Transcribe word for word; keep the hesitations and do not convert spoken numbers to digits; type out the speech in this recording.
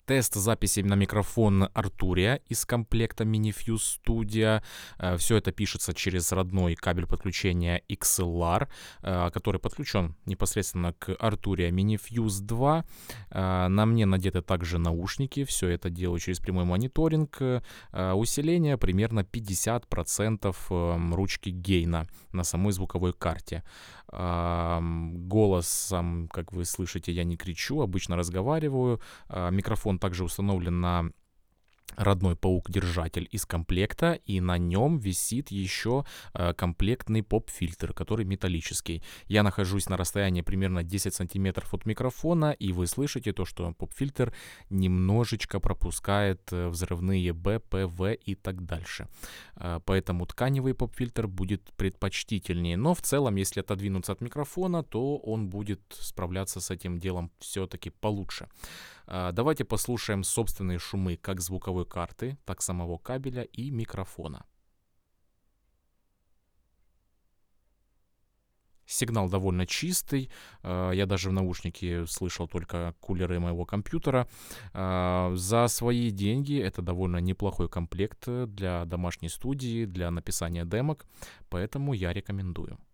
Тест записи на микрофон Arturia из комплекта Minifuse Studio. Все это пишется через родной кабель подключения икс эл ар, э, который подключен непосредственно к Arturia Minifuse два. Э, На мне надеты также наушники. Все это делаю через прямой мониторинг. Э, Усиление примерно пятьдесят процентов эм, ручки гейна на самой звуковой карте. Ам, Голосом, как вы слышите, я не кричу, обычно разговариваю. А, Микрофон также установлен на родной паук-держатель из комплекта, и на нем висит еще э, комплектный поп-фильтр, который металлический. Я нахожусь на расстоянии примерно десять сантиметров от микрофона, и вы слышите то, что поп-фильтр немножечко пропускает э, взрывные Б, П, В и так дальше. Э, поэтому тканевый поп-фильтр будет предпочтительнее. Но в целом, если отодвинуться от микрофона, то он будет справляться с этим делом все-таки получше. А, Давайте послушаем собственные шумы как звуковой карты, так самого кабеля и микрофона. Сигнал довольно чистый. а, Я даже в наушнике слышал только кулеры моего компьютера. А, За свои деньги это довольно неплохой комплект для домашней студии, для написания демок, поэтому я рекомендую.